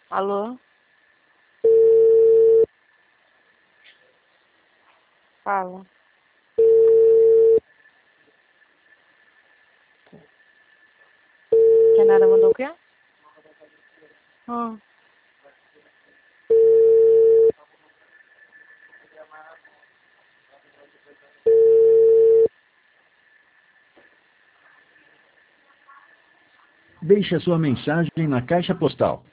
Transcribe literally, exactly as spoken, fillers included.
Alô? Fala. Kenara mandou o quê? Hum. Deixe a sua mensagem na caixa postal